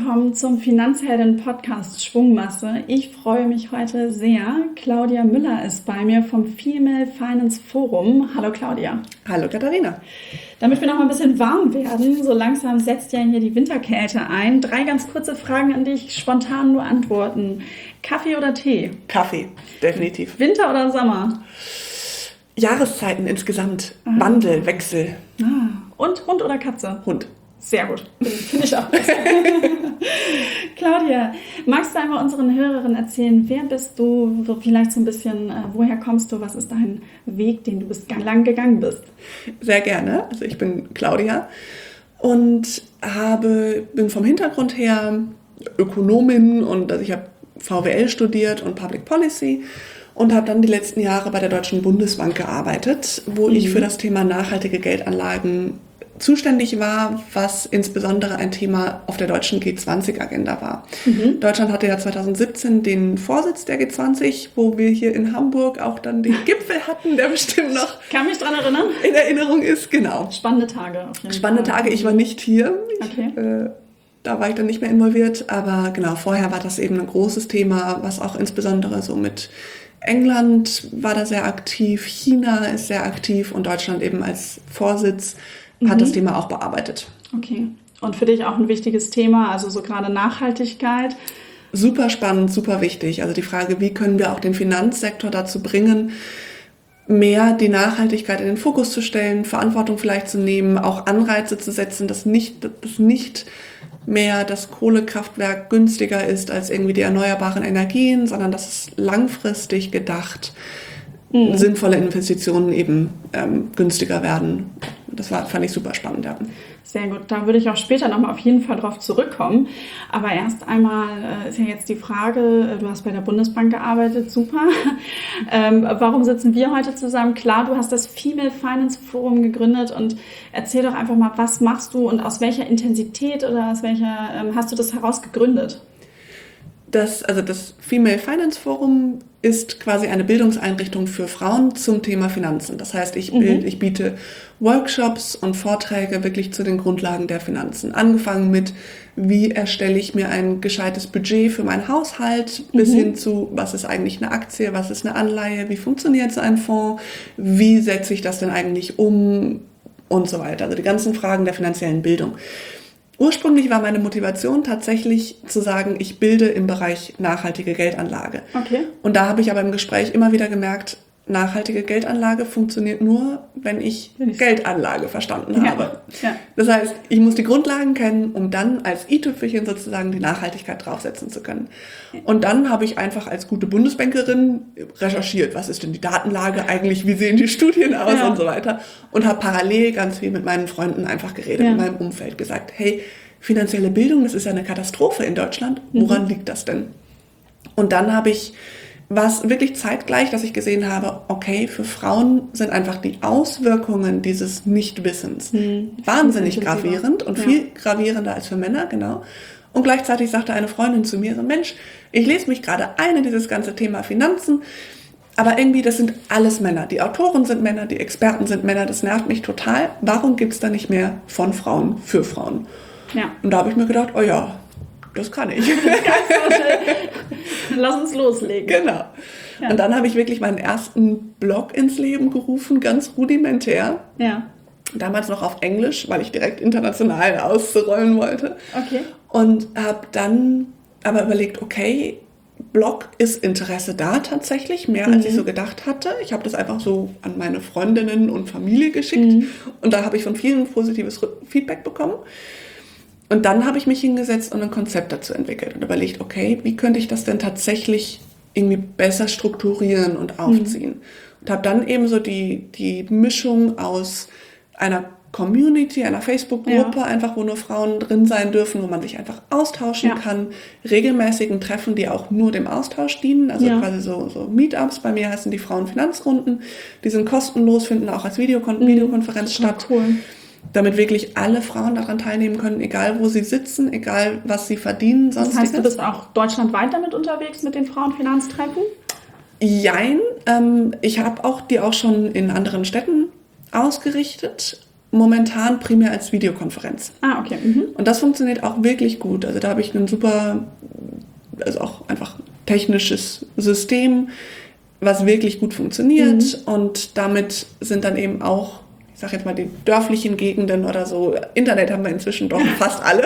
willkommen zum Finanzhelden-Podcast Schwungmasse. Ich freue mich heute sehr. Claudia Müller ist bei mir vom Female Finance Forum. Hallo Claudia. Hallo Katharina. Damit wir noch mal ein bisschen warm werden, so langsam setzt ja hier die Winterkälte ein. 3 ganz kurze Fragen an dich, spontan nur antworten. Kaffee oder Tee? Kaffee, definitiv. Winter oder Sommer? Jahreszeiten insgesamt. Wandel, Wechsel. Und Hund oder Katze? Hund. Sehr gut, finde ich auch besser. Claudia, magst du einmal unseren Hörerinnen erzählen, wer bist du, vielleicht so ein bisschen, woher kommst du, was ist dein Weg, den du lang gegangen bist? Sehr gerne, also ich bin Claudia und bin vom Hintergrund her Ökonomin und also ich habe VWL studiert und Public Policy und habe dann die letzten Jahre bei der Deutschen Bundesbank gearbeitet, wo ich für das Thema nachhaltige Geldanlagen zuständig war, was insbesondere ein Thema auf der deutschen G20-Agenda war. Deutschland hatte ja 2017 den Vorsitz der G20, wo wir hier in Hamburg auch dann den Gipfel hatten, der bestimmt noch kann mich daran erinnern. In Erinnerung ist, genau. Spannende Tage auf jeden Fall. Spannende Tage, ich war nicht hier. Okay. Da war ich dann nicht mehr involviert, aber genau, vorher war das eben ein großes Thema, was auch insbesondere so mit England war da sehr aktiv, China ist sehr aktiv und Deutschland eben als Vorsitz hat das Thema auch bearbeitet. Okay. Und für dich auch ein wichtiges Thema, also so gerade Nachhaltigkeit? Super spannend, super wichtig. Also die Frage, wie können wir auch den Finanzsektor dazu bringen, mehr die Nachhaltigkeit in den Fokus zu stellen, Verantwortung vielleicht zu nehmen, auch Anreize zu setzen, dass nicht mehr das Kohlekraftwerk günstiger ist als irgendwie die erneuerbaren Energien, sondern dass es langfristig gedacht sinnvolle Investitionen eben günstiger werden. Das fand ich super spannend, ja. Sehr gut, da würde ich auch später nochmal auf jeden Fall drauf zurückkommen. Aber erst einmal ist ja jetzt die Frage, du hast bei der Bundesbank gearbeitet, super. Warum sitzen wir heute zusammen? Klar, du hast das Female Finance Forum gegründet und erzähl doch einfach mal, was machst du und aus welcher Intensität oder aus welcher hast du das heraus gegründet? Das Female Finance Forum ist quasi eine Bildungseinrichtung für Frauen zum Thema Finanzen. Das heißt, ich biete Workshops und Vorträge wirklich zu den Grundlagen der Finanzen. Angefangen mit, wie erstelle ich mir ein gescheites Budget für meinen Haushalt, bis hin zu, was ist eigentlich eine Aktie, was ist eine Anleihe, wie funktioniert so ein Fonds, wie setze ich das denn eigentlich um und so weiter. Also die ganzen Fragen der finanziellen Bildung. Ursprünglich war meine Motivation tatsächlich zu sagen, ich bilde im Bereich nachhaltige Geldanlage. Okay. Und da habe ich aber im Gespräch immer wieder gemerkt, nachhaltige Geldanlage funktioniert nur, wenn ich Geldanlage verstanden habe. Ja. Das heißt, ich muss die Grundlagen kennen, um dann als i-Tüpfelchen sozusagen die Nachhaltigkeit draufsetzen zu können. Und dann habe ich einfach als gute Bundesbankerin recherchiert, was ist denn die Datenlage eigentlich, wie sehen die Studien aus und so weiter. Und habe parallel ganz viel mit meinen Freunden einfach geredet, in meinem Umfeld gesagt, hey, finanzielle Bildung, das ist ja eine Katastrophe in Deutschland. Woran liegt das denn? Und dann war es wirklich zeitgleich, dass ich gesehen habe, okay, für Frauen sind einfach die Auswirkungen dieses Nichtwissens wahnsinnig gravierend und viel gravierender als für Männer, genau. Und gleichzeitig sagte eine Freundin zu mir, so, Mensch, ich lese mich gerade ein in dieses ganze Thema Finanzen, aber irgendwie, das sind alles Männer. Die Autoren sind Männer, die Experten sind Männer, das nervt mich total. Warum gibt es da nicht mehr von Frauen für Frauen? Ja. Und da habe ich mir gedacht, oh ja, das kann ich. Lass uns loslegen. Genau. Ja. Und dann habe ich wirklich meinen ersten Blog ins Leben gerufen, ganz rudimentär. Ja. Damals noch auf Englisch, weil ich direkt international ausrollen wollte. Okay. Und habe dann aber überlegt, okay, Blog ist Interesse da tatsächlich, mehr als ich so gedacht hatte. Ich habe das einfach so an meine Freundinnen und Familie geschickt. Und da habe ich von vielen positives Feedback bekommen. Und dann habe ich mich hingesetzt und ein Konzept dazu entwickelt und überlegt, okay, wie könnte ich das denn tatsächlich irgendwie besser strukturieren und aufziehen? Und habe dann eben so die Mischung aus einer Community, einer Facebook-Gruppe, einfach wo nur Frauen drin sein dürfen, wo man sich einfach austauschen kann, regelmäßigen Treffen, die auch nur dem Austausch dienen, also quasi so Meetups, bei mir heißen die Frauenfinanzrunden, die sind kostenlos, finden auch als Videokonferenz statt. Cool. Damit wirklich alle Frauen daran teilnehmen können, egal wo sie sitzen, egal was sie verdienen. Das heißt, du bist auch deutschlandweit damit unterwegs mit den Frauenfinanztreffen? Jein. Ich habe die auch schon in anderen Städten ausgerichtet. momentan primär als Videokonferenz. Ah, okay. Mhm. Und das funktioniert auch wirklich gut. Also da habe ich ein super, also auch einfach technisches System, was wirklich gut funktioniert. Und damit sind dann eben auch, ich sage jetzt mal, die dörflichen Gegenden oder so, Internet haben wir inzwischen doch fast alle.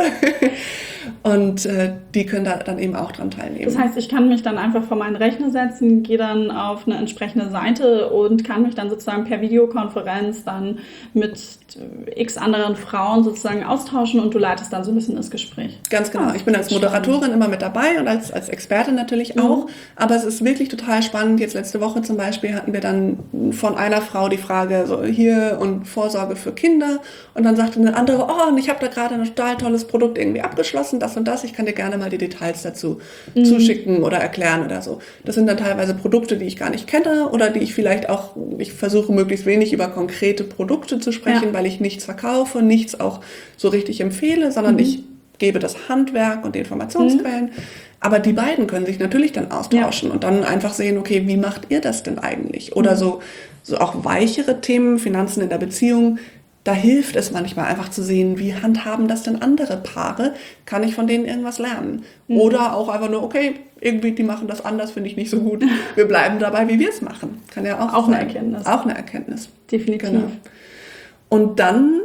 Und die können da dann eben auch dran teilnehmen. Das heißt, ich kann mich dann einfach vor meinen Rechner setzen, gehe dann auf eine entsprechende Seite und kann mich dann sozusagen per Videokonferenz dann mit x anderen Frauen sozusagen austauschen und du leitest dann so ein bisschen das Gespräch. Ganz genau. Ich bin als Moderatorin immer mit dabei und als Expertin natürlich auch. Aber es ist wirklich total spannend. Jetzt letzte Woche zum Beispiel hatten wir dann von einer Frau die Frage, so hier und Vorsorge für Kinder. Und dann sagte eine andere, oh, und ich habe da gerade ein total tolles Produkt irgendwie abgeschlossen, das und das. Ich kann dir gerne mal die Details dazu zuschicken oder erklären oder so. Das sind dann teilweise Produkte, die ich gar nicht kenne oder die ich vielleicht auch, ich versuche möglichst wenig über konkrete Produkte zu sprechen, weil ich nichts verkaufe, nichts auch so richtig empfehle, sondern ich gebe das Handwerk und die Informationsquellen. Aber die beiden können sich natürlich dann austauschen und dann einfach sehen, okay, wie macht ihr das denn eigentlich? Oder so auch weichere Themen, Finanzen in der Beziehung. Da hilft es manchmal einfach zu sehen, wie handhaben das denn andere Paare? Kann ich von denen irgendwas lernen? Oder auch einfach nur, okay, irgendwie die machen das anders, finde ich nicht so gut. Wir bleiben dabei, wie wir es machen. Kann ja auch eine Erkenntnis. Auch eine Erkenntnis. Definitiv. Genau. Und dann,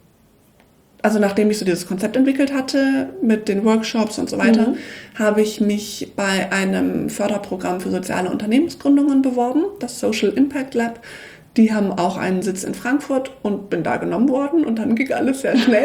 also nachdem ich so dieses Konzept entwickelt hatte mit den Workshops und so weiter, habe ich mich bei einem Förderprogramm für soziale Unternehmensgründungen beworben, das Social Impact Lab. Die haben auch einen Sitz in Frankfurt und bin da genommen worden und dann ging alles sehr schnell.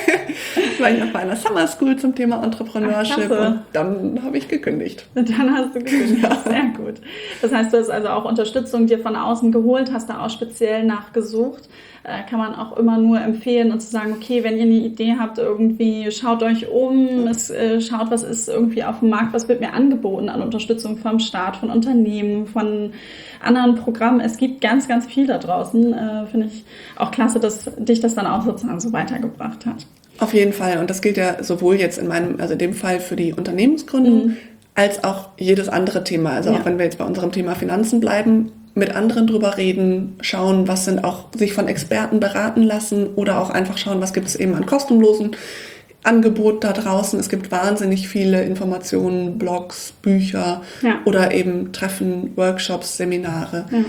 War ich noch bei einer Summer School zum Thema Entrepreneurship und dann habe ich gekündigt. Und dann hast du gekündigt, sehr gut. Das heißt, du hast also auch Unterstützung dir von außen geholt, hast da auch speziell nachgesucht. Kann man auch immer nur empfehlen und zu sagen, okay, wenn ihr eine Idee habt, irgendwie schaut euch um, schaut, was ist irgendwie auf dem Markt, was wird mir angeboten an Unterstützung vom Staat, von Unternehmen, von anderen Programmen. Es gibt ganz, ganz viel da draußen. Finde ich auch klasse, dass dich das dann auch sozusagen so weitergebracht hat. Auf jeden Fall. Und das gilt ja sowohl jetzt in dem Fall für die Unternehmensgründung, als auch jedes andere Thema. Also auch wenn wir jetzt bei unserem Thema Finanzen bleiben, mit anderen drüber reden, schauen, was sind auch sich von Experten beraten lassen oder auch einfach schauen, was gibt es eben an kostenlosen Angeboten da draußen. Es gibt wahnsinnig viele Informationen, Blogs, Bücher oder eben Treffen, Workshops, Seminare. Ja.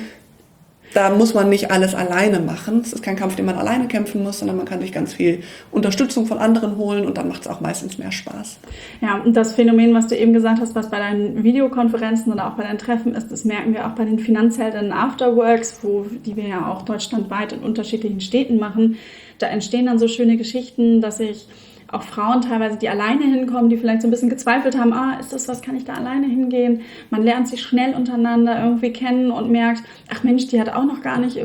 Da muss man nicht alles alleine machen. Es ist kein Kampf, den man alleine kämpfen muss, sondern man kann sich ganz viel Unterstützung von anderen holen und dann macht es auch meistens mehr Spaß. Ja, und das Phänomen, was du eben gesagt hast, was bei deinen Videokonferenzen oder auch bei deinen Treffen ist, das merken wir auch bei den Finanzheldinnen Afterworks, die wir ja auch deutschlandweit in unterschiedlichen Städten machen. Da entstehen dann so schöne Geschichten, dass ich auch Frauen teilweise, die alleine hinkommen, die vielleicht so ein bisschen gezweifelt haben, ist das was, kann ich da alleine hingehen? Man lernt sich schnell untereinander irgendwie kennen und merkt, ach Mensch, die hat auch noch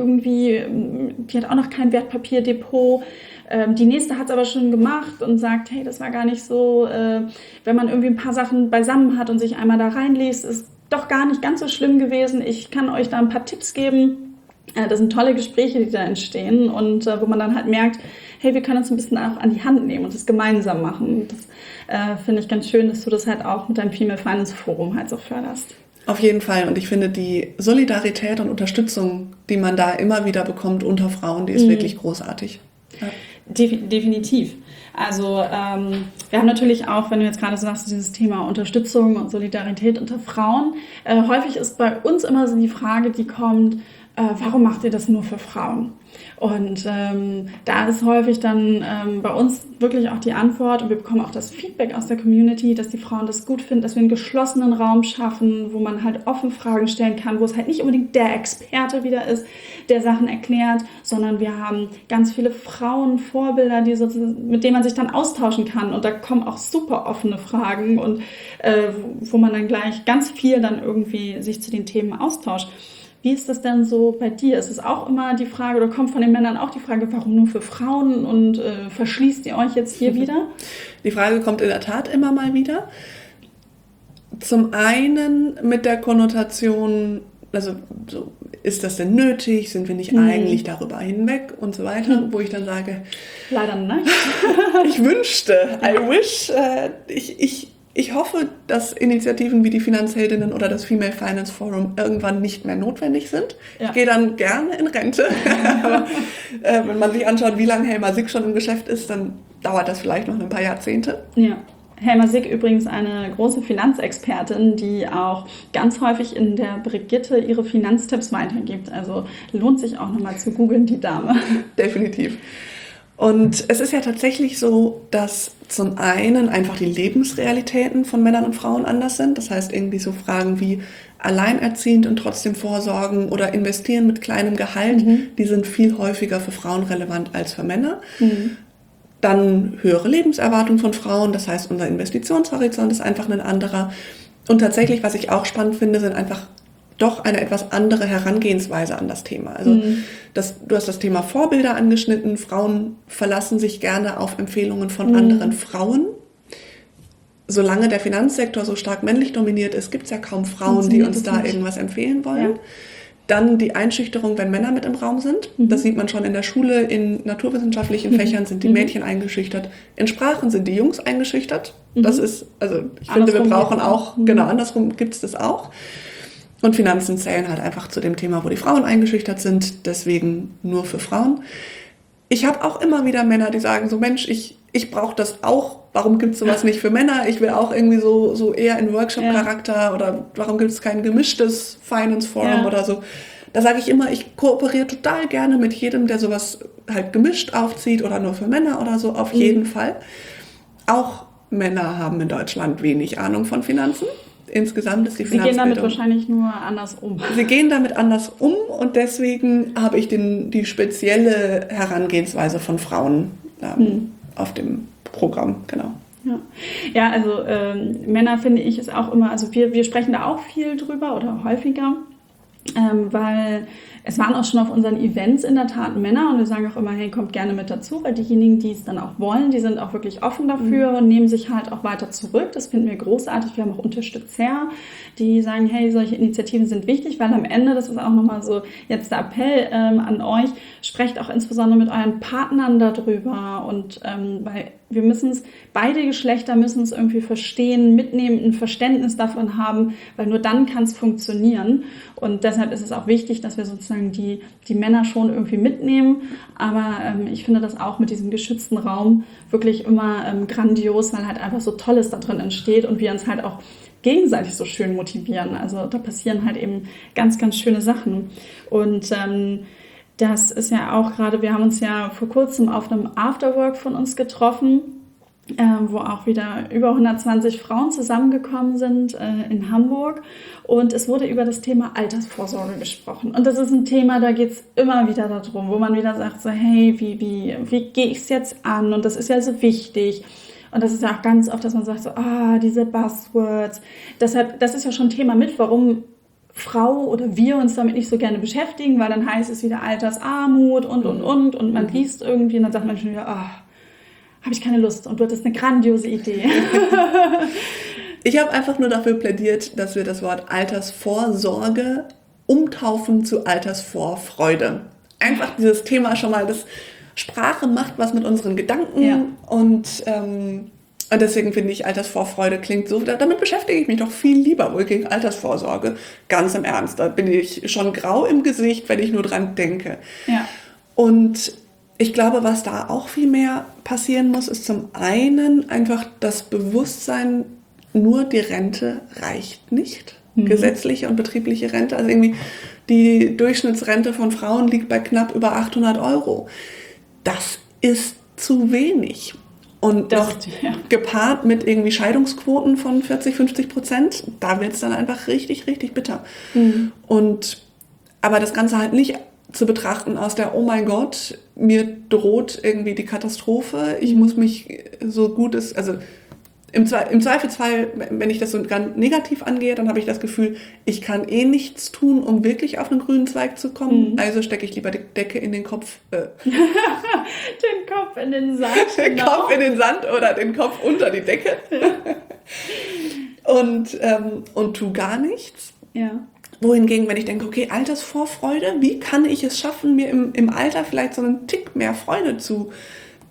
kein Wertpapierdepot. Die nächste hat es aber schon gemacht und sagt, hey, das war gar nicht so, wenn man irgendwie ein paar Sachen beisammen hat und sich einmal da reinliest, ist doch gar nicht ganz so schlimm gewesen. Ich kann euch da ein paar Tipps geben. Das sind tolle Gespräche, die da entstehen und wo man dann halt merkt, hey, wir können uns ein bisschen auch an die Hand nehmen und das gemeinsam machen. Das finde ich ganz schön, dass du das halt auch mit deinem Female Finance Forum halt so förderst. Auf jeden Fall. Und ich finde, die Solidarität und Unterstützung, die man da immer wieder bekommt unter Frauen, die ist wirklich großartig. Ja. Definitiv. Also wir haben natürlich auch, wenn du jetzt gerade so sagst, dieses Thema Unterstützung und Solidarität unter Frauen. Häufig ist bei uns immer so die Frage, die kommt, warum macht ihr das nur für Frauen? Und da ist häufig dann bei uns wirklich auch die Antwort und wir bekommen auch das Feedback aus der Community, dass die Frauen das gut finden, dass wir einen geschlossenen Raum schaffen, wo man halt offen Fragen stellen kann, wo es halt nicht unbedingt der Experte wieder ist, der Sachen erklärt, sondern wir haben ganz viele Frauenvorbilder, mit denen man sich dann austauschen kann und da kommen auch super offene Fragen und wo man dann gleich ganz viel dann irgendwie sich zu den Themen austauscht. Wie ist das denn so bei dir? Ist es auch immer die Frage, oder kommt von den Männern auch die Frage, warum nur für Frauen und verschließt ihr euch jetzt hier wieder? Die Frage kommt in der Tat immer mal wieder. Zum einen mit der Konnotation, also so, ist das denn nötig? Sind wir nicht eigentlich darüber hinweg und so weiter? Wo ich dann sage, leider nicht. Ich wünschte, I wish, ich Ich hoffe, dass Initiativen wie die Finanzheldinnen oder das Female Finance Forum irgendwann nicht mehr notwendig sind. Ja. Ich gehe dann gerne in Rente. Aber wenn man sich anschaut, wie lange Helma Sick schon im Geschäft ist, dann dauert das vielleicht noch ein paar Jahrzehnte. Ja. Helma Sick übrigens eine große Finanzexpertin, die auch ganz häufig in der Brigitte ihre Finanztipps weitergibt. Also lohnt sich auch nochmal zu googeln, die Dame. Definitiv. Und es ist ja tatsächlich so, dass zum einen einfach die Lebensrealitäten von Männern und Frauen anders sind. Das heißt, irgendwie so Fragen wie alleinerziehend und trotzdem vorsorgen oder investieren mit kleinem Gehalt, die sind viel häufiger für Frauen relevant als für Männer. Dann höhere Lebenserwartung von Frauen, das heißt, unser Investitionshorizont ist einfach ein anderer. Und tatsächlich, was ich auch spannend finde, sind einfach doch eine etwas andere Herangehensweise an das Thema. Also du hast das Thema Vorbilder angeschnitten. Frauen verlassen sich gerne auf Empfehlungen von anderen Frauen. Solange der Finanzsektor so stark männlich dominiert ist, gibt es ja kaum Frauen, die uns da irgendwas empfehlen wollen. Ja. Dann die Einschüchterung, wenn Männer mit im Raum sind. Das sieht man schon in der Schule. In naturwissenschaftlichen Fächern sind die Mädchen eingeschüchtert. In Sprachen sind die Jungs eingeschüchtert. Das ist, also ich finde, wir brauchen auch, genau, andersrum gibt es das auch. Und Finanzen zählen halt einfach zu dem Thema, wo die Frauen eingeschüchtert sind, deswegen nur für Frauen. Ich habe auch immer wieder Männer, die sagen so, Mensch, ich brauche das auch, warum gibt es sowas nicht für Männer? Ich will auch irgendwie so eher in Workshop-Charakter oder warum gibt es kein gemischtes Finance Forum oder so. Da sage ich immer, ich kooperiere total gerne mit jedem, der sowas halt gemischt aufzieht oder nur für Männer oder so, auf jeden Fall. Auch Männer haben in Deutschland wenig Ahnung von Finanzen. Insgesamt ist die Finanzbildung... Sie gehen damit wahrscheinlich nur anders um. Sie gehen damit anders um und deswegen habe ich die spezielle Herangehensweise von Frauen auf dem Programm, genau. Ja, also Männer finde ich ist auch immer, also wir sprechen da auch viel drüber oder häufiger, weil es waren auch schon auf unseren Events in der Tat Männer und wir sagen auch immer, hey, kommt gerne mit dazu, weil diejenigen, die es dann auch wollen, die sind auch wirklich offen dafür und nehmen sich halt auch weiter zurück. Das finden wir großartig. Wir haben auch Unterstützer, die sagen, hey, solche Initiativen sind wichtig, weil am Ende, das ist auch nochmal so jetzt der Appell an euch, sprecht auch insbesondere mit euren Partnern darüber und weil wir müssen es, beide Geschlechter müssen es irgendwie verstehen, mitnehmen, ein Verständnis davon haben, weil nur dann kann es funktionieren. Und deshalb ist es auch wichtig, dass wir sozusagen die Männer schon irgendwie mitnehmen. Aber ich finde das auch mit diesem geschützten Raum wirklich immer grandios, weil halt einfach so Tolles da drin entsteht und wir uns halt auch gegenseitig so schön motivieren. Also da passieren halt eben ganz, ganz schöne Sachen. Und das ist ja auch gerade, wir haben uns ja vor kurzem auf einem Afterwork von uns getroffen, wo auch wieder über 120 Frauen zusammengekommen sind in Hamburg. Und es wurde über das Thema Altersvorsorge gesprochen. Und das ist ein Thema, da geht es immer wieder darum, wo man wieder sagt, so hey, wie gehe ich es jetzt an? Und das ist ja so wichtig. Und das ist ja auch ganz oft, dass man sagt, so, diese Buzzwords. Deshalb, das ist ja schon ein Thema mit, warum Frau oder wir uns damit nicht so gerne beschäftigen, weil dann heißt es wieder Altersarmut und man liest irgendwie und dann sagt man schon wieder, habe ich keine Lust und du hattest eine grandiose Idee. Ich habe einfach nur dafür plädiert, dass wir das Wort Altersvorsorge umtaufen zu Altersvorfreude. Einfach dieses Thema schon mal, das Sprache macht was mit unseren Gedanken und deswegen finde ich, Altersvorfreude klingt so, damit beschäftige ich mich doch viel lieber wohl gegen Altersvorsorge. Ganz im Ernst, da bin ich schon grau im Gesicht, wenn ich nur dran denke. Ja. Und ich glaube, was da auch viel mehr passieren muss, ist zum einen einfach das Bewusstsein, nur die Rente reicht nicht. Gesetzliche und betriebliche Rente. Also irgendwie die Durchschnittsrente von Frauen liegt bei knapp über 800 €. Das ist zu wenig. Und gepaart mit irgendwie Scheidungsquoten von 40-50%, da wird es dann einfach richtig, richtig bitter. Aber das Ganze halt nicht zu betrachten aus der, oh mein Gott, mir droht irgendwie die Katastrophe, ich muss mich so gut es, also im Zweifelsfall, wenn ich das so ganz negativ angehe, dann habe ich das Gefühl, ich kann nichts tun, um wirklich auf einen grünen Zweig zu kommen. Also stecke ich lieber die Decke in den Kopf. Den Kopf in den Sand. Den Kopf in den Sand oder den Kopf unter die Decke. und tu gar nichts. Ja. Wohingegen, wenn ich denke, okay, Altersvorfreude, wie kann ich es schaffen, mir im Alter vielleicht so einen Tick mehr Freude zu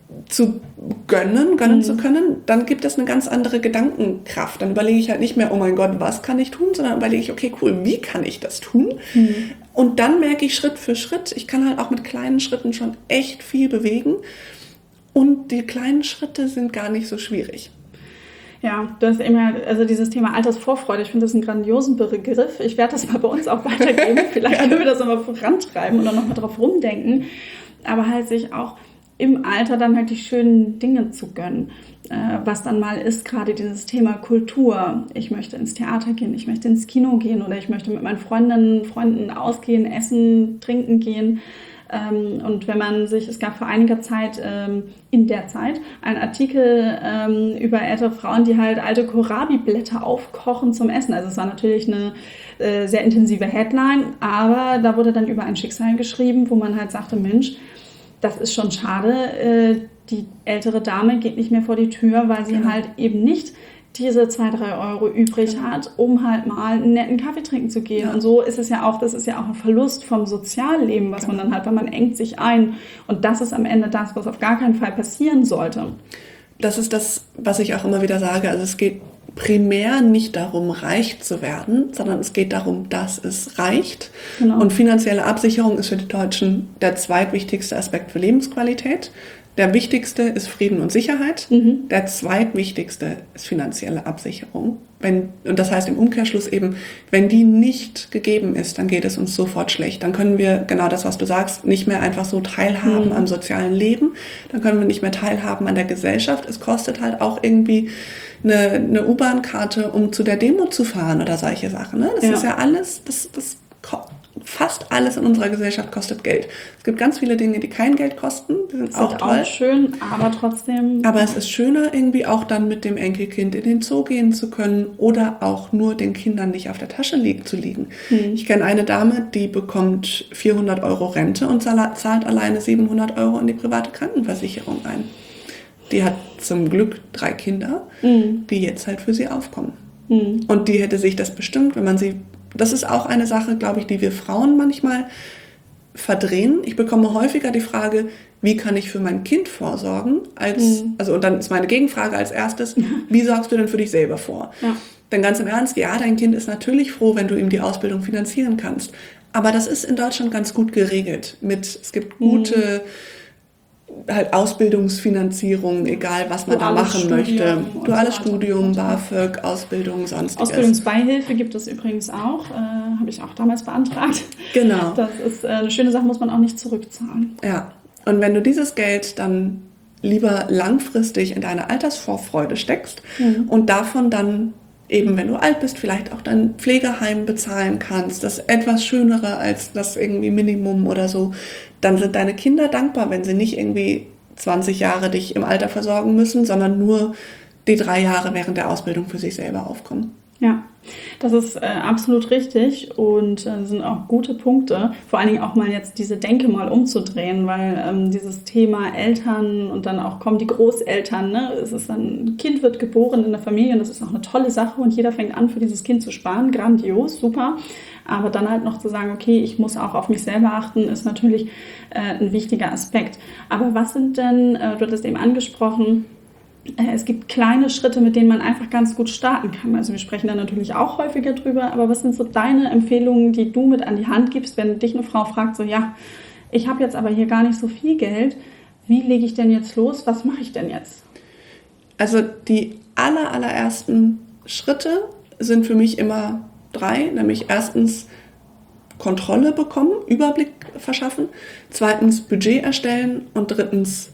zu gönnen zu können, dann gibt es eine ganz andere Gedankenkraft. Dann überlege ich halt nicht mehr, oh mein Gott, was kann ich tun, sondern überlege ich, okay, cool, wie kann ich das tun? Und dann merke ich Schritt für Schritt, ich kann halt auch mit kleinen Schritten schon echt viel bewegen und die kleinen Schritte sind gar nicht so schwierig. Ja, du hast immer, also dieses Thema Altersvorfreude, ich finde das einen grandiosen Begriff. Ich werde das mal bei uns auch weitergeben. Vielleicht können wir das nochmal vorantreiben und dann nochmal drauf rumdenken. Aber halt sich auch im Alter dann halt die schönen Dinge zu gönnen. Was dann mal ist, gerade dieses Thema Kultur. Ich möchte ins Theater gehen, ich möchte ins Kino gehen oder ich möchte mit meinen Freunden ausgehen, essen, trinken gehen. Und wenn man sich, es gab vor einiger Zeit, in der Zeit, einen Artikel über ältere Frauen, die halt alte Kohlrabi-Blätter aufkochen zum Essen. Also es war natürlich eine sehr intensive Headline, aber da wurde dann über ein Schicksal geschrieben, wo man halt sagte, Mensch, das ist schon schade, die ältere Dame geht nicht mehr vor die Tür, weil sie halt eben nicht diese 2-3 Euro übrig hat, um halt mal einen netten Kaffee trinken zu gehen. Und so ist es ja auch, das ist ja auch ein Verlust vom Sozialleben, was man dann hat, weil man engt sich ein. Und das ist am Ende das, was auf gar keinen Fall passieren sollte. Das ist das, was ich auch immer wieder sage. Also es geht primär nicht darum, reich zu werden, sondern es geht darum, dass es reicht. Genau. Und finanzielle Absicherung ist für die Deutschen der zweitwichtigste Aspekt für Lebensqualität. Der wichtigste ist Frieden und Sicherheit. Der zweitwichtigste ist finanzielle Absicherung. Und das heißt im Umkehrschluss eben, wenn die nicht gegeben ist, dann geht es uns sofort schlecht. Dann können wir, genau das, was du sagst, nicht mehr einfach so teilhaben am sozialen Leben. Dann können wir nicht mehr teilhaben an der Gesellschaft. Es kostet halt auch irgendwie eine U-Bahn-Karte, um zu der Demo zu fahren oder solche Sachen. Ne? Das ist ja alles, fast alles in unserer Gesellschaft kostet Geld. Es gibt ganz viele Dinge, die kein Geld kosten. Die sind auch toll. Auch schön, aber trotzdem. Aber es ist schöner, irgendwie auch dann mit dem Enkelkind in den Zoo gehen zu können oder auch nur den Kindern nicht auf der Tasche zu liegen. Ich kenne eine Dame, die bekommt 400 Euro Rente und zahlt alleine 700 Euro in die private Krankenversicherung ein. Die hat zum Glück 3 Kinder, die jetzt halt für sie aufkommen. Und die hätte sich das bestimmt, wenn man sie... Das ist auch eine Sache, glaube ich, die wir Frauen manchmal verdrehen. Ich bekomme häufiger die Frage, wie kann ich für mein Kind vorsorgen? Und dann ist meine Gegenfrage als erstes, wie sorgst du denn für dich selber vor? Ja. Denn ganz im Ernst, ja, dein Kind ist natürlich froh, wenn du ihm die Ausbildung finanzieren kannst. Aber das ist in Deutschland ganz gut geregelt. Es gibt gute halt Ausbildungsfinanzierung, egal was man da machen möchte. Duales Studium, BAföG, Ausbildung, sonstiges. Ausbildungsbeihilfe gibt es übrigens auch, habe ich auch damals beantragt. Genau. Das ist eine schöne Sache, muss man auch nicht zurückzahlen. Ja, und wenn du dieses Geld dann lieber langfristig in deine Altersvorfreude steckst und davon dann eben, wenn du alt bist, vielleicht auch dein Pflegeheim bezahlen kannst, das etwas Schönere als das irgendwie Minimum oder so, dann sind deine Kinder dankbar, wenn sie nicht irgendwie 20 Jahre dich im Alter versorgen müssen, sondern nur die 3 Jahre während der Ausbildung für sich selber aufkommen. Ja, das ist absolut richtig und sind auch gute Punkte. Vor allen Dingen auch mal jetzt diese Denke mal umzudrehen, weil dieses Thema Eltern und dann auch kommen die Großeltern, ne? Es ist dann, ein Kind wird geboren in der Familie und das ist auch eine tolle Sache und jeder fängt an, für dieses Kind zu sparen. Grandios, super. Aber dann halt noch zu sagen, okay, ich muss auch auf mich selber achten, ist natürlich ein wichtiger Aspekt. Aber was sind denn, du hattest eben angesprochen, es gibt kleine Schritte, mit denen man einfach ganz gut starten kann. Also wir sprechen da natürlich auch häufiger drüber, aber was sind so deine Empfehlungen, die du mit an die Hand gibst, wenn dich eine Frau fragt, so ja, ich habe jetzt aber hier gar nicht so viel Geld, wie lege ich denn jetzt los, was mache ich denn jetzt? Also die allerersten Schritte sind für mich immer 3, nämlich erstens Kontrolle bekommen, Überblick verschaffen, zweitens Budget erstellen und drittens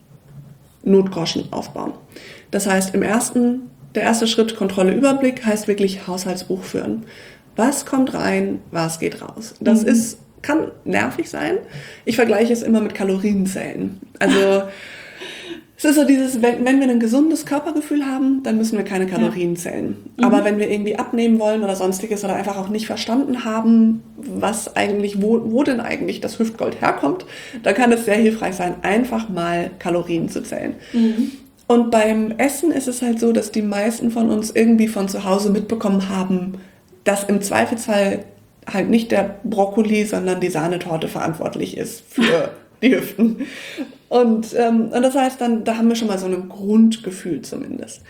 Notgroschen aufbauen. Das heißt, der erste Schritt Kontrolle, Überblick heißt wirklich Haushaltsbuch führen. Was kommt rein, was geht raus? Das kann nervig sein. Ich vergleiche es immer mit Kalorienzellen. Also es ist so dieses, wenn wir ein gesundes Körpergefühl haben, dann müssen wir keine Kalorien zählen. Aber wenn wir irgendwie abnehmen wollen oder sonstiges oder einfach auch nicht verstanden haben, was eigentlich, wo denn eigentlich das Hüftgold herkommt, dann kann es sehr hilfreich sein, einfach mal Kalorien zu zählen. Und beim Essen ist es halt so, dass die meisten von uns irgendwie von zu Hause mitbekommen haben, dass im Zweifelsfall halt nicht der Brokkoli, sondern die Sahnetorte verantwortlich ist für die Hüften. Und das heißt dann, da haben wir schon mal so ein Grundgefühl zumindest.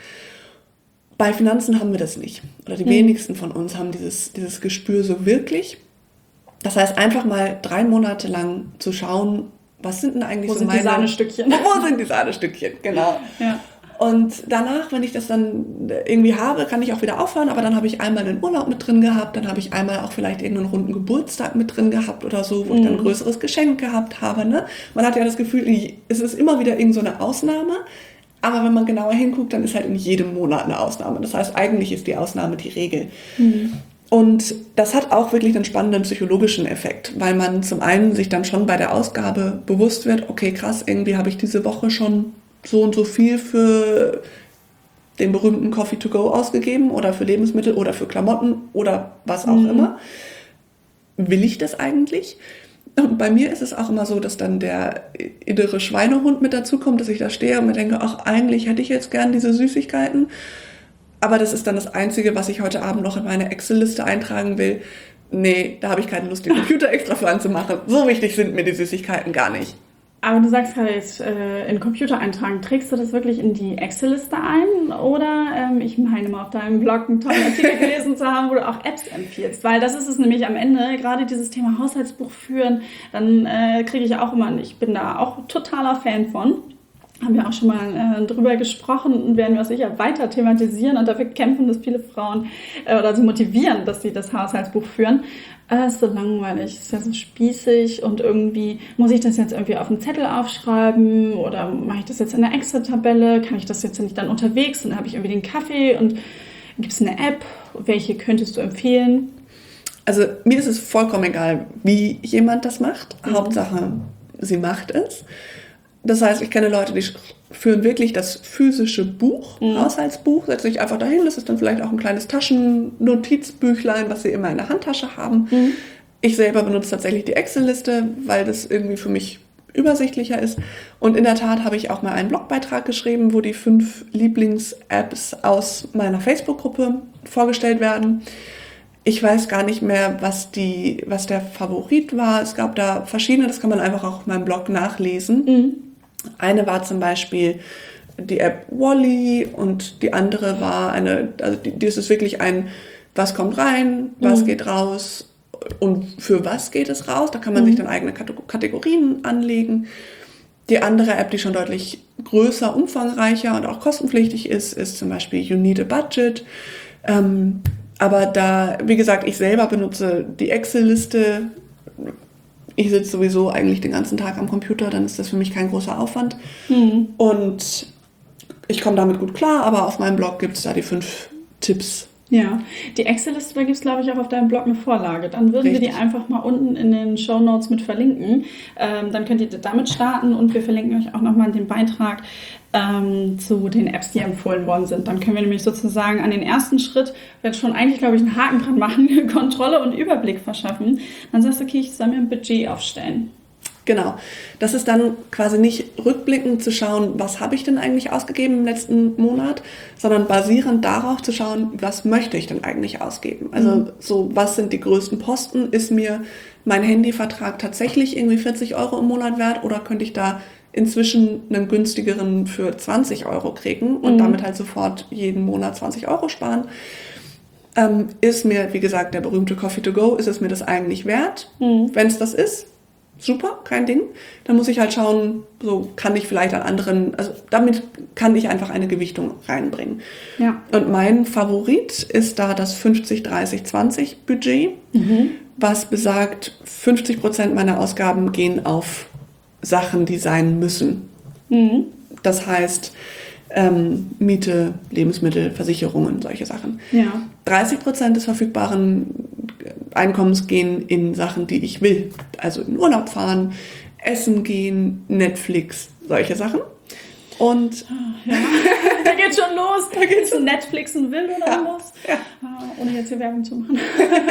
Bei Finanzen haben wir das nicht. Oder die wenigsten von uns haben dieses Gespür so wirklich. Das heißt, einfach mal 3 Monate lang zu schauen, was sind denn eigentlich wo sind die Sahnestückchen? Wo sind die Sahnestückchen, genau. Ja. Und danach, wenn ich das dann irgendwie habe, kann ich auch wieder aufhören, aber dann habe ich einmal den Urlaub mit drin gehabt, dann habe ich einmal auch vielleicht irgendeinen runden Geburtstag mit drin gehabt oder so, wo ich dann ein größeres Geschenk gehabt habe. Ne? Man hat ja das Gefühl, es ist immer wieder irgend so eine Ausnahme, aber wenn man genauer hinguckt, dann ist halt in jedem Monat eine Ausnahme. Das heißt, eigentlich ist die Ausnahme die Regel. Und das hat auch wirklich einen spannenden psychologischen Effekt, weil man zum einen sich dann schon bei der Ausgabe bewusst wird, okay, krass, irgendwie habe ich diese Woche schon so und so viel für den berühmten Coffee to go ausgegeben oder für Lebensmittel oder für Klamotten oder was auch immer. Will ich das eigentlich? Und bei mir ist es auch immer so, dass dann der innere Schweinehund mit dazukommt, dass ich da stehe und mir denke, ach, eigentlich hätte ich jetzt gern diese Süßigkeiten. Aber das ist dann das Einzige, was ich heute Abend noch in meine Excel-Liste eintragen will. Nee, da habe ich keine Lust, den Computer extra für anzumachen. So wichtig sind mir die Süßigkeiten gar nicht. Aber du sagst gerade jetzt, in Computer eintragen, trägst du das wirklich in die Excel-Liste ein? Oder, ich meine mal auf deinem Blog einen tollen Artikel gelesen zu haben, wo du auch Apps empfiehlst. Weil das ist es nämlich am Ende, gerade dieses Thema Haushaltsbuch führen, dann kriege ich auch immer, ich bin da auch totaler Fan von. Haben wir auch schon mal drüber gesprochen und werden wir sicher weiter thematisieren und dafür kämpfen, dass viele Frauen oder sie motivieren, dass sie das Haushaltsbuch führen. Es ist so langweilig, es ist ja so spießig und irgendwie muss ich das jetzt irgendwie auf einen Zettel aufschreiben oder mache ich das jetzt in einer Excel-Tabelle? Kann ich das jetzt nicht dann unterwegs und dann habe ich irgendwie den Kaffee und gibt es eine App? Welche könntest du empfehlen? Also mir ist es vollkommen egal, wie jemand das macht. Hauptsache, sie macht es. Das heißt, ich kenne Leute, die führen wirklich das physische Buch, Haushaltsbuch, setzen sich einfach dahin. Das ist dann vielleicht auch ein kleines Taschennotizbüchlein, was sie immer in der Handtasche haben. Ich selber benutze tatsächlich die Excel-Liste, weil das irgendwie für mich übersichtlicher ist. Und in der Tat habe ich auch mal einen Blogbeitrag geschrieben, wo die 5 Lieblings-Apps aus meiner Facebook-Gruppe vorgestellt werden. Ich weiß gar nicht mehr, was der Favorit war. Es gab da verschiedene, das kann man einfach auch auf meinem Blog nachlesen. Eine war zum Beispiel die App Wall-E und die andere war das ist wirklich ein, was kommt rein, was geht raus und für was geht es raus. Da kann man sich dann eigene Kategorien anlegen. Die andere App, die schon deutlich größer, umfangreicher und auch kostenpflichtig ist zum Beispiel You Need a Budget. Aber da, wie gesagt, ich selber benutze die Excel-Liste. Ich sitze sowieso eigentlich den ganzen Tag am Computer, dann ist das für mich kein großer Aufwand. Und ich komme damit gut klar, aber auf meinem Blog gibt es da die 5 Tipps. Ja, die Excel-Liste, da gibt es, glaube ich, auch auf deinem Blog eine Vorlage. Dann würden wir die einfach mal unten in den Shownotes mit verlinken. Dann könnt ihr damit starten und wir verlinken euch auch nochmal den Beitrag zu den Apps, die empfohlen worden sind. Dann können wir nämlich sozusagen an den ersten Schritt jetzt schon eigentlich, glaube ich, einen Haken dran machen, Kontrolle und Überblick verschaffen. Dann sagst du, okay, ich soll mir ein Budget aufstellen. Genau. Das ist dann quasi nicht rückblickend zu schauen, was habe ich denn eigentlich ausgegeben im letzten Monat, sondern basierend darauf zu schauen, was möchte ich denn eigentlich ausgeben. Also so, was sind die größten Posten? Ist mir mein Handyvertrag tatsächlich irgendwie 40 € im Monat wert oder könnte ich da inzwischen einen günstigeren für 20 € kriegen und damit halt sofort jeden Monat 20 € sparen? Ist mir, wie gesagt, der berühmte Coffee to go, ist es mir das eigentlich wert? Wenn es das ist, super, kein Ding. Dann muss ich halt schauen, so kann ich vielleicht an anderen, also damit kann ich einfach eine Gewichtung reinbringen. Ja. Und mein Favorit ist da das 50-30-20 Budget, was besagt, 50% meiner Ausgaben gehen auf Sachen, die sein müssen. Das heißt, Miete, Lebensmittel, Versicherungen, solche Sachen. Ja. 30% des verfügbaren Einkommens gehen in Sachen, die ich will. Also in Urlaub fahren, essen gehen, Netflix, solche Sachen. Und ja. Da geht's schon los. Da geht's schon Netflixen will oder los. Ja. Ohne jetzt hier Werbung zu machen.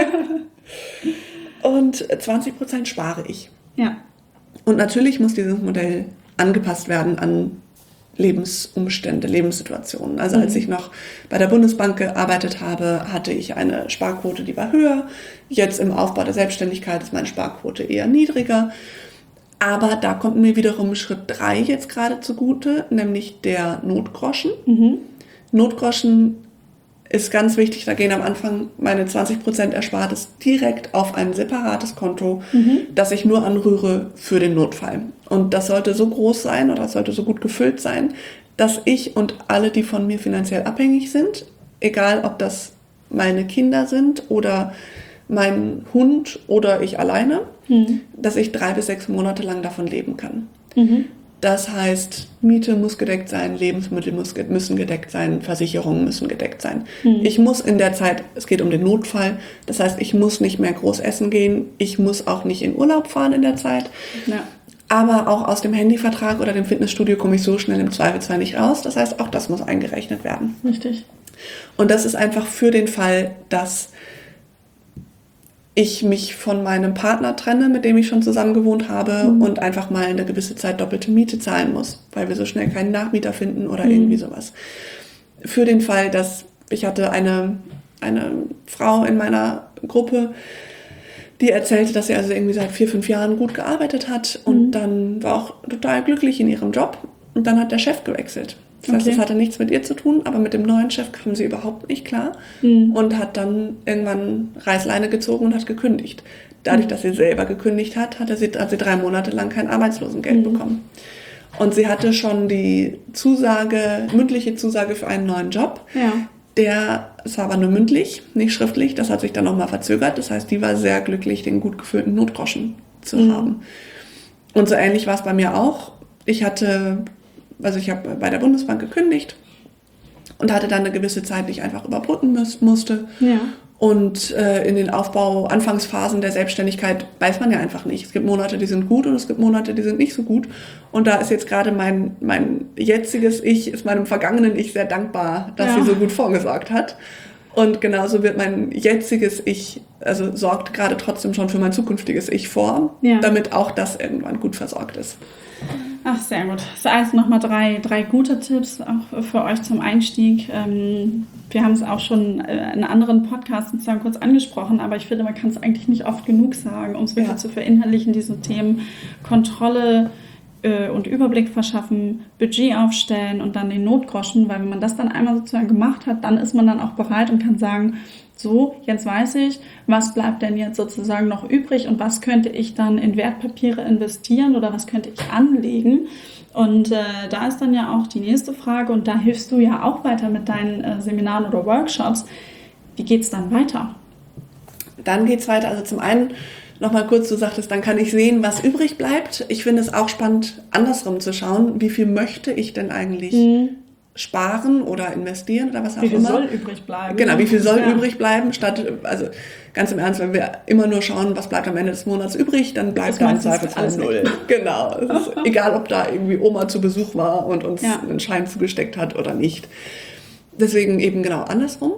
Und 20% spare ich. Ja. Und natürlich muss dieses Modell angepasst werden an Lebensumstände, Lebenssituationen. Also als ich noch bei der Bundesbank gearbeitet habe, hatte ich eine Sparquote, die war höher. Jetzt im Aufbau der Selbstständigkeit ist meine Sparquote eher niedriger. Aber da kommt mir wiederum Schritt 3 jetzt gerade zugute, nämlich der Notgroschen. Notgroschen ist ganz wichtig, da gehen am Anfang meine 20% Erspartes direkt auf ein separates Konto, das ich nur anrühre für den Notfall. Und das sollte so groß sein oder das sollte so gut gefüllt sein, dass ich und alle, die von mir finanziell abhängig sind, egal ob das meine Kinder sind oder mein Hund oder ich alleine, dass ich 3 bis 6 Monate lang davon leben kann. Das heißt, Miete muss gedeckt sein, Lebensmittel müssen gedeckt sein, Versicherungen müssen gedeckt sein. Ich muss in der Zeit, es geht um den Notfall, das heißt, ich muss nicht mehr groß essen gehen, ich muss auch nicht in Urlaub fahren in der Zeit. Ja. Aber auch aus dem Handyvertrag oder dem Fitnessstudio komme ich so schnell im Zweifelsfall nicht raus. Das heißt, auch das muss eingerechnet werden. Richtig. Und das ist einfach für den Fall, dass ich mich von meinem Partner trenne, mit dem ich schon zusammen gewohnt habe und einfach mal eine gewisse Zeit doppelte Miete zahlen muss, weil wir so schnell keinen Nachmieter finden oder irgendwie sowas. Für den Fall, dass ich hatte eine Frau in meiner Gruppe, die erzählte, dass sie also irgendwie seit 4-5 Jahren gut gearbeitet hat und dann war auch total glücklich in ihrem Job und dann hat der Chef gewechselt. Das heißt, das hatte nichts mit ihr zu tun, aber mit dem neuen Chef kam sie überhaupt nicht klar und hat dann irgendwann Reißleine gezogen und hat gekündigt. Dadurch, dass sie selber gekündigt hat, hat sie 3 Monate lang kein Arbeitslosengeld bekommen. Und sie hatte schon die mündliche Zusage für einen neuen Job. Ja. Es war aber nur mündlich, nicht schriftlich. Das hat sich dann nochmal verzögert. Das heißt, die war sehr glücklich, den gut gefüllten Notgroschen zu haben. Und so ähnlich war es bei mir auch. Ich habe bei der Bundesbank gekündigt und hatte dann eine gewisse Zeit, die ich einfach überbrücken musste. Ja. Und in den Anfangsphasen der Selbstständigkeit weiß man ja einfach nicht. Es gibt Monate, die sind gut und es gibt Monate, die sind nicht so gut. Und da ist jetzt gerade mein jetziges Ich, ist meinem vergangenen Ich sehr dankbar, dass sie so gut vorgesorgt hat. Und genauso wird mein jetziges Ich, also sorgt gerade trotzdem schon für mein zukünftiges Ich vor, damit auch das irgendwann gut versorgt ist. Ach, sehr gut. Das sind also nochmal drei gute Tipps auch für euch zum Einstieg. Wir haben es auch schon in anderen Podcasts sozusagen kurz angesprochen, aber ich finde, man kann es eigentlich nicht oft genug sagen, um es wirklich zu verinnerlichen, diese Themen Kontrolle und Überblick verschaffen, Budget aufstellen und dann den Notgroschen, weil wenn man das dann einmal sozusagen gemacht hat, dann ist man dann auch bereit und kann sagen, so, jetzt weiß ich, was bleibt denn jetzt sozusagen noch übrig und was könnte ich dann in Wertpapiere investieren oder was könnte ich anlegen. Und da ist dann ja auch die nächste Frage und da hilfst du ja auch weiter mit deinen Seminaren oder Workshops. Wie geht es dann weiter? Dann geht es weiter, also zum einen nochmal kurz, du sagtest, dann kann ich sehen, was übrig bleibt. Ich finde es auch spannend, andersrum zu schauen, wie viel möchte ich denn eigentlich sparen oder investieren oder was auch immer. Wie viel soll übrig bleiben? Genau, wie viel soll übrig bleiben, statt, also ganz im Ernst, wenn wir immer nur schauen, was bleibt am Ende des Monats übrig, dann bleibt da im Zweifelsfall 0. Genau, es ist egal, ob da irgendwie Oma zu Besuch war und uns einen Schein zugesteckt hat oder nicht. Deswegen eben genau andersrum.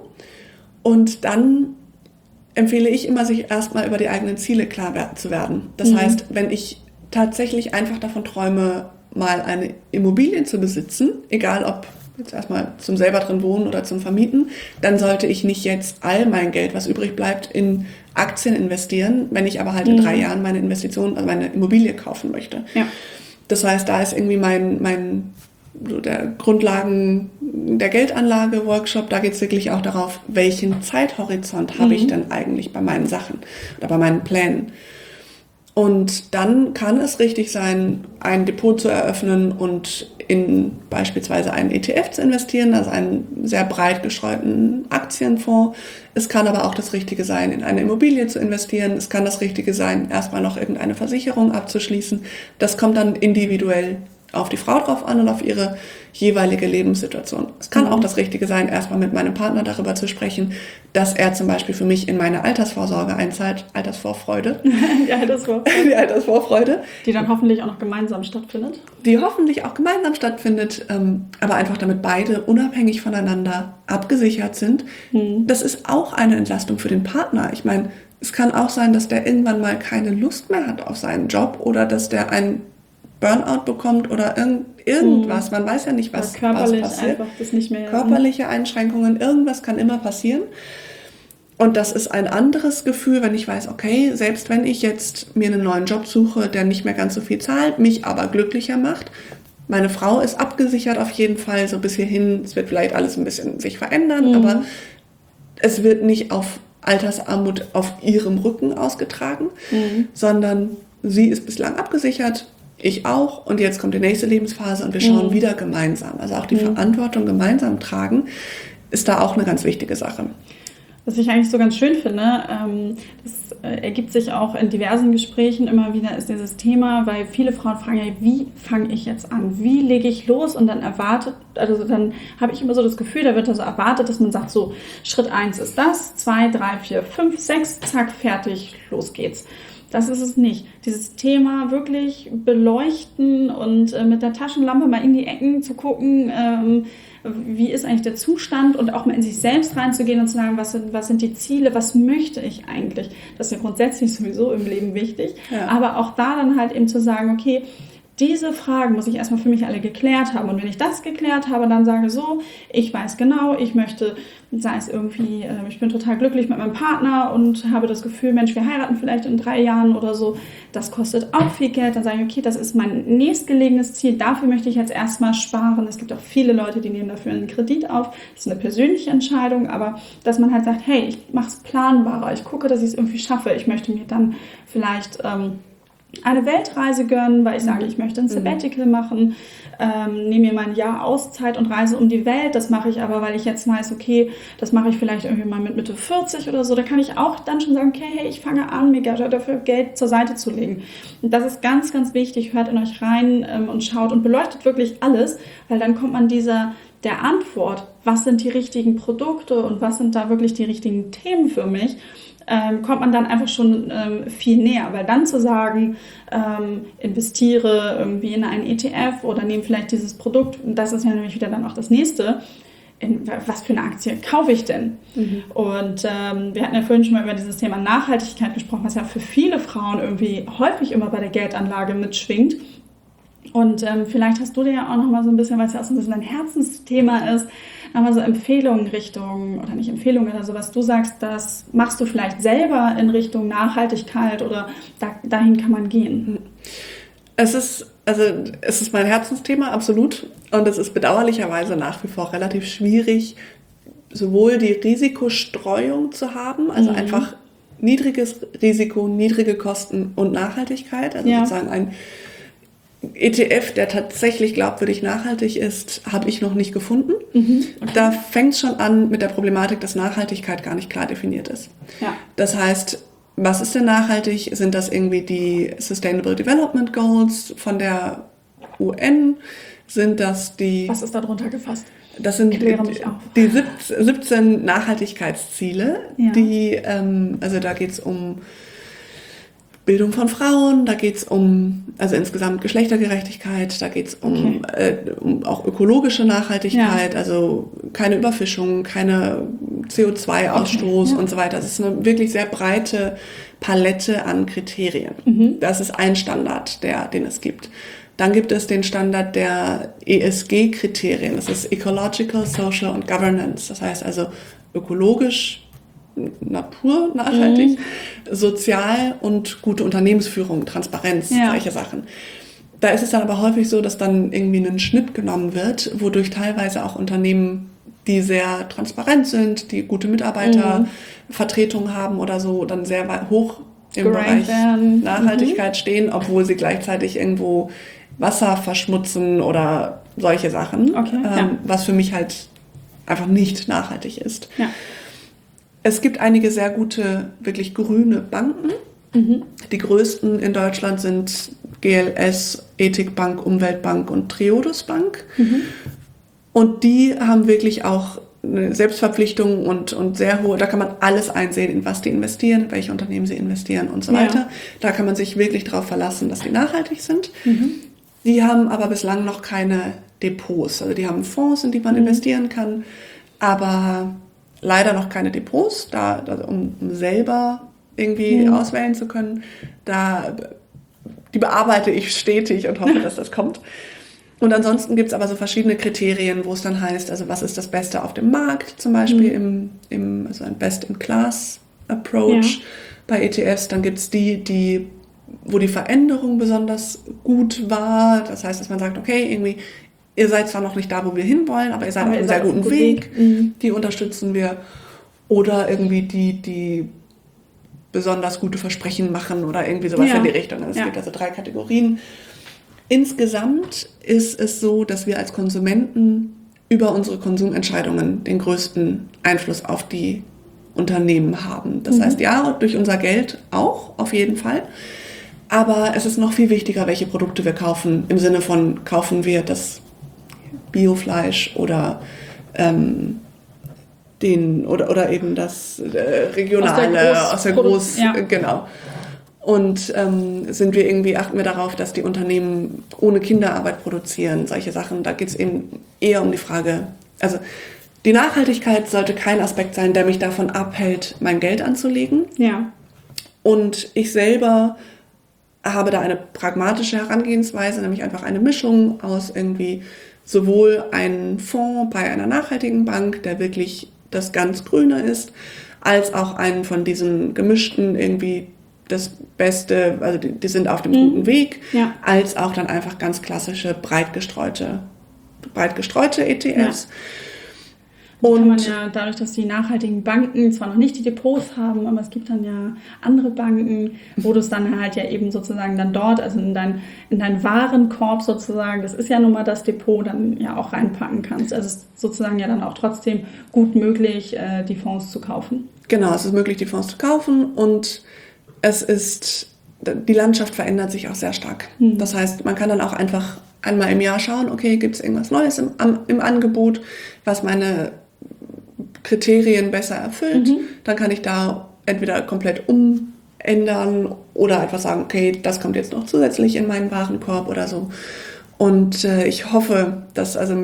Und dann empfehle ich immer, sich erstmal über die eigenen Ziele klar zu werden. Das heißt, wenn ich tatsächlich einfach davon träume, mal eine Immobilie zu besitzen, egal ob jetzt erstmal zum selber drin wohnen oder zum Vermieten, dann sollte ich nicht jetzt all mein Geld, was übrig bleibt, in Aktien investieren, wenn ich aber halt in 3 Jahren meine Investition, also meine Immobilie kaufen möchte. Ja. Das heißt, da ist irgendwie der Grundlagen der Geldanlage-Workshop, da geht es wirklich auch darauf, welchen Zeithorizont habe ich denn eigentlich bei meinen Sachen oder bei meinen Plänen. Und dann kann es richtig sein, ein Depot zu eröffnen und in beispielsweise einen ETF zu investieren, also einen sehr breit gestreuten Aktienfonds. Es kann aber auch das Richtige sein, in eine Immobilie zu investieren. Es kann das Richtige sein, erstmal noch irgendeine Versicherung abzuschließen. Das kommt dann individuell auf die Frau drauf an und auf ihre jeweilige Lebenssituation. Es kann auch das Richtige sein, erstmal mit meinem Partner darüber zu sprechen, dass er zum Beispiel für mich in meine Altersvorsorge einzahlt. Altersvorfreude. Die Altersvorfreude. Die Altersvorfreude. Die dann hoffentlich auch noch gemeinsam stattfindet. Aber einfach damit beide unabhängig voneinander abgesichert sind. Das ist auch eine Entlastung für den Partner. Ich meine, es kann auch sein, dass der irgendwann mal keine Lust mehr hat auf seinen Job oder dass der einen Burnout bekommt oder irgendwas. Man weiß ja nicht, was passiert. Einfach das nicht mehr. Körperliche Einschränkungen, irgendwas kann immer passieren. Und das ist ein anderes Gefühl, wenn ich weiß, okay, selbst wenn ich jetzt mir einen neuen Job suche, der nicht mehr ganz so viel zahlt, mich aber glücklicher macht. Meine Frau ist abgesichert auf jeden Fall, so bis hierhin. Es wird vielleicht alles ein bisschen sich verändern, aber es wird nicht auf Altersarmut auf ihrem Rücken ausgetragen, sondern sie ist bislang abgesichert, ich auch, und jetzt kommt die nächste Lebensphase und wir schauen wieder gemeinsam. Also auch die Verantwortung gemeinsam tragen, ist da auch eine ganz wichtige Sache. Was ich eigentlich so ganz schön finde, das ergibt sich auch in diversen Gesprächen immer wieder, ist dieses Thema, weil viele Frauen fragen, ja, wie fange ich jetzt an? Wie lege ich los? Und dann dann habe ich immer so das Gefühl, da wird so erwartet, dass man sagt, so, Schritt 1 ist das, 2, 3, 4, 5, 6, zack, fertig, los geht's. Das ist es nicht. Dieses Thema wirklich beleuchten und mit der Taschenlampe mal in die Ecken zu gucken, wie ist eigentlich der Zustand und auch mal in sich selbst reinzugehen und zu sagen, was sind die Ziele, was möchte ich eigentlich? Das ist ja grundsätzlich sowieso im Leben wichtig. Ja. Aber auch da dann halt eben zu sagen, okay, diese Fragen muss ich erstmal für mich alle geklärt haben. Und wenn ich das geklärt habe, dann sage so, ich weiß genau, ich möchte, sei es irgendwie, ich bin total glücklich mit meinem Partner und habe das Gefühl, Mensch, wir heiraten vielleicht in 3 Jahren oder so. Das kostet auch viel Geld. Dann sage ich, okay, das ist mein nächstgelegenes Ziel. Dafür möchte ich jetzt erstmal sparen. Es gibt auch viele Leute, die nehmen dafür einen Kredit auf. Das ist eine persönliche Entscheidung, aber dass man halt sagt, hey, ich mache es planbarer. Ich gucke, dass ich es irgendwie schaffe. Ich möchte mir dann vielleicht eine Weltreise gönnen, weil ich sage, ich möchte ein Sabbatical machen, nehme mir mal ein Jahr Auszeit und reise um die Welt. Das mache ich aber, weil ich jetzt weiß, okay, das mache ich vielleicht irgendwie mal mit Mitte 40 oder so. Da kann ich auch dann schon sagen, okay, hey, ich fange an, mir dafür Geld zur Seite zu legen. Und das ist ganz, ganz wichtig. Hört in euch rein und schaut und beleuchtet wirklich alles, weil dann kommt man der Antwort, was sind die richtigen Produkte und was sind da wirklich die richtigen Themen für mich, kommt man dann einfach schon viel näher, weil dann zu sagen, investiere irgendwie in einen ETF oder nehme vielleicht dieses Produkt, und das ist ja nämlich wieder dann auch das nächste, was für eine Aktie kaufe ich denn? Und wir hatten ja vorhin schon mal über dieses Thema Nachhaltigkeit gesprochen, was ja für viele Frauen irgendwie häufig immer bei der Geldanlage mitschwingt. Und vielleicht hast du dir ja auch noch mal so ein bisschen, weil es ja auch so ein bisschen ein Herzensthema ist, nochmal so Empfehlungen Richtung, oder nicht Empfehlungen, oder so, was du sagst, das machst du vielleicht selber in Richtung Nachhaltigkeit oder dahin kann man gehen. Es ist mein Herzensthema, absolut. Und es ist bedauerlicherweise nach wie vor relativ schwierig, sowohl die Risikostreuung zu haben, also einfach niedriges Risiko, niedrige Kosten und Nachhaltigkeit, also sozusagen ein ETF, der tatsächlich glaubwürdig nachhaltig ist, habe ich noch nicht gefunden. Okay. Da fängt es schon an mit der Problematik, dass Nachhaltigkeit gar nicht klar definiert ist. Ja. Das heißt, was ist denn nachhaltig? Sind das irgendwie die Sustainable Development Goals von der UN? Sind das die... Was ist da drunter gefasst? Das sind die 17 Nachhaltigkeitsziele, die, also da geht es um Bildung von Frauen, da geht es also insgesamt Geschlechtergerechtigkeit, da geht es um auch ökologische Nachhaltigkeit, also keine Überfischung, keine CO2-Ausstoß und so weiter. Das ist eine wirklich sehr breite Palette an Kriterien. Das ist ein Standard, den es gibt. Dann gibt es den Standard der ESG-Kriterien. Das ist Ecological, Social und Governance. Das heißt also ökologisch, nachhaltig, sozial und gute Unternehmensführung, Transparenz, solche Sachen. Da ist es dann aber häufig so, dass dann irgendwie ein Schnitt genommen wird, wodurch teilweise auch Unternehmen, die sehr transparent sind, die gute Mitarbeitervertretung haben oder so, dann sehr hoch im Bereich Nachhaltigkeit stehen, obwohl sie gleichzeitig irgendwo Wasser verschmutzen oder solche Sachen, was für mich halt einfach nicht nachhaltig ist. Ja. Es gibt einige sehr gute, wirklich grüne Banken. Die größten in Deutschland sind GLS, Ethikbank, Umweltbank und Triodos Bank. Und die haben wirklich auch eine Selbstverpflichtung und sehr hohe, da kann man alles einsehen, in was die investieren, welche Unternehmen sie investieren und so weiter. Da kann man sich wirklich darauf verlassen, dass die nachhaltig sind. Die haben aber bislang noch keine Depots. Also die haben Fonds, in die man investieren kann, aber leider noch keine Depots, um selber irgendwie auswählen zu können. Die bearbeite ich stetig und hoffe, dass das kommt. Und ansonsten gibt es aber so verschiedene Kriterien, wo es dann heißt, also was ist das Beste auf dem Markt, zum Beispiel also ein Best-in-Class Approach bei ETFs. Dann gibt es die, wo die Veränderung besonders gut war. Das heißt, dass man sagt, okay, irgendwie, ihr seid zwar noch nicht da, wo wir hinwollen, aber ihr seid auf einem sehr guten Weg. Die unterstützen wir. Oder irgendwie die besonders gute Versprechen machen oder irgendwie sowas in die Richtung. Es gibt also 3 Kategorien. Insgesamt ist es so, dass wir als Konsumenten über unsere Konsumentscheidungen den größten Einfluss auf die Unternehmen haben. Das heißt, ja, durch unser Geld auch, auf jeden Fall. Aber es ist noch viel wichtiger, welche Produkte wir kaufen. Im Sinne von, kaufen wir das Biofleisch oder oder eben das regionale aus der Groß genau. Und achten wir darauf, dass die Unternehmen ohne Kinderarbeit produzieren, solche Sachen. Da geht es eben eher um die Frage, also die Nachhaltigkeit sollte kein Aspekt sein, der mich davon abhält, mein Geld anzulegen. Ja. Und ich selber habe da eine pragmatische Herangehensweise, nämlich einfach eine Mischung aus irgendwie sowohl einen Fonds bei einer nachhaltigen Bank, der wirklich das ganz Grüne ist, als auch einen von diesen gemischten irgendwie das Beste, also die sind auf dem guten Weg, als auch dann einfach ganz klassische breit gestreute ETFs. Und kann man ja dadurch, dass die nachhaltigen Banken zwar noch nicht die Depots haben, aber es gibt dann ja andere Banken, wo du es dann halt ja eben sozusagen dann dort, also in dein Warenkorb sozusagen, das ist ja nun mal das Depot, dann ja auch reinpacken kannst. Also es ist sozusagen ja dann auch trotzdem gut möglich, die Fonds zu kaufen. Genau, es ist möglich, die Fonds zu kaufen und die Landschaft verändert sich auch sehr stark. Das heißt, man kann dann auch einfach einmal im Jahr schauen, okay, gibt es irgendwas Neues im Angebot, was meine Kriterien besser erfüllt, dann kann ich da entweder komplett umändern oder einfach sagen, okay, das kommt jetzt noch zusätzlich in meinen Warenkorb oder so. Und ich hoffe, dass also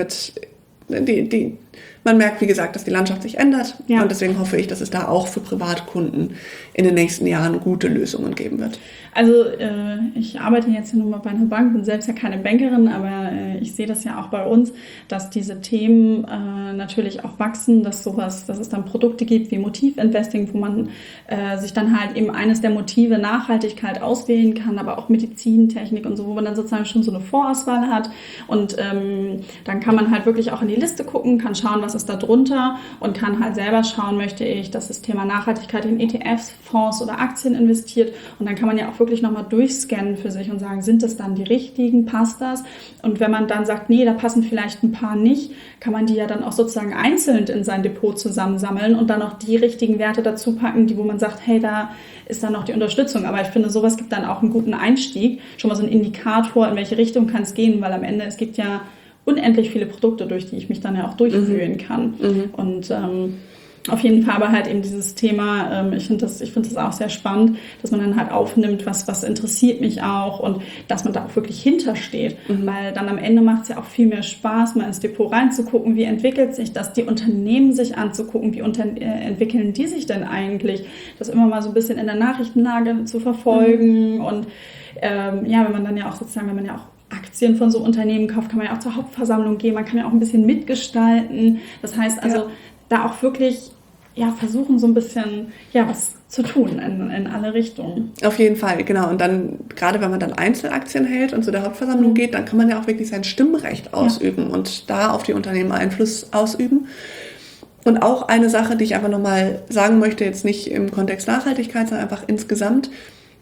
man merkt, wie gesagt, dass die Landschaft sich ändert und deswegen hoffe ich, dass es da auch für Privatkunden in den nächsten Jahren gute Lösungen geben wird. Also ich arbeite jetzt ja nun mal bei einer Bank, bin selbst ja keine Bankerin, aber ich sehe das ja auch bei uns, dass diese Themen natürlich auch wachsen, dass es dann Produkte gibt wie Motivinvesting, wo man sich dann halt eben eines der Motive Nachhaltigkeit auswählen kann, aber auch Medizintechnik und so, wo man dann sozusagen schon so eine Vorauswahl hat und dann kann man halt wirklich auch in die Liste gucken, kann schauen, was ist da drunter und kann halt selber schauen, möchte ich, dass das Thema Nachhaltigkeit in ETFs, Fonds oder Aktien investiert und dann kann man ja auch wirklich nochmal durchscannen für sich und sagen, sind das dann die richtigen, passt das? Und wenn man dann sagt, nee, da passen vielleicht ein paar nicht, kann man die ja dann auch sozusagen einzeln in sein Depot zusammensammeln und dann auch die richtigen Werte dazu packen, wo man sagt, hey, da ist dann noch die Unterstützung. Aber ich finde, sowas gibt dann auch einen guten Einstieg, schon mal so einen Indikator, in welche Richtung kann es gehen, weil am Ende, es gibt ja unendlich viele Produkte, durch die ich mich dann ja auch durchführen kann. Und auf jeden Fall aber halt eben dieses Thema, ich finde das auch sehr spannend, dass man dann halt aufnimmt, was interessiert mich auch und dass man da auch wirklich hintersteht, weil dann am Ende macht es ja auch viel mehr Spaß, mal ins Depot reinzugucken, wie entwickelt sich das, die Unternehmen sich anzugucken, wie entwickeln die sich denn eigentlich, das immer mal so ein bisschen in der Nachrichtenlage zu verfolgen und wenn man dann ja auch sozusagen, wenn man ja auch Aktien von so Unternehmen kauft, kann man ja auch zur Hauptversammlung gehen, man kann ja auch ein bisschen mitgestalten, das heißt also, da auch wirklich versuchen so ein bisschen was zu tun in alle Richtungen. Auf jeden Fall, genau. Und dann, gerade wenn man dann Einzelaktien hält und zu der Hauptversammlung geht, dann kann man ja auch wirklich sein Stimmrecht ausüben und da auf die Unternehmen Einfluss ausüben. Und auch eine Sache, die ich einfach nochmal sagen möchte, jetzt nicht im Kontext Nachhaltigkeit, sondern einfach insgesamt,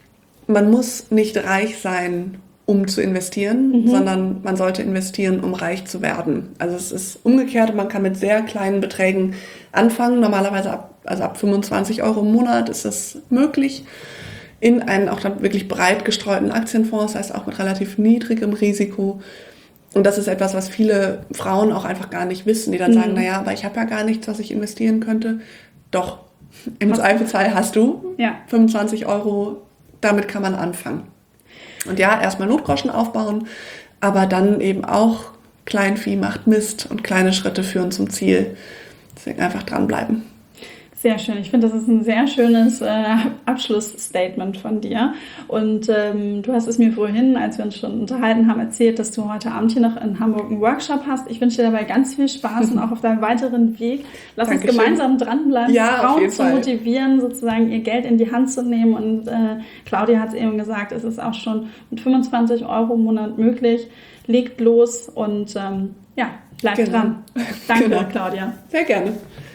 man muss nicht reich sein, um zu investieren, sondern man sollte investieren, um reich zu werden. Also es ist umgekehrt, man kann mit sehr kleinen Beträgen anfangen. Normalerweise ab 25 € im Monat ist das möglich. In einen auch dann wirklich breit gestreuten Aktienfonds, das heißt auch mit relativ niedrigem Risiko. Und das ist etwas, was viele Frauen auch einfach gar nicht wissen, die dann sagen, naja, aber ich habe ja gar nichts, was ich investieren könnte. Doch, im Zweifelsfall hast du 25 €, damit kann man anfangen. Und ja, erstmal Notgroschen aufbauen, aber dann eben auch Kleinvieh macht Mist und kleine Schritte führen zum Ziel. Deswegen einfach dranbleiben. Sehr schön. Ich finde, das ist ein sehr schönes Abschlussstatement von dir. Und du hast es mir vorhin, als wir uns schon unterhalten haben, erzählt, dass du heute Abend hier noch in Hamburg einen Workshop hast. Ich wünsche dir dabei ganz viel Spaß und auch auf deinem weiteren Weg. Lass uns gemeinsam dranbleiben, Frauen zu motivieren, sozusagen ihr Geld in die Hand zu nehmen. Und Claudia hat es eben gesagt, es ist auch schon mit 25 € im Monat möglich. Legt los und bleibt dran. Danke, Claudia. Sehr gerne.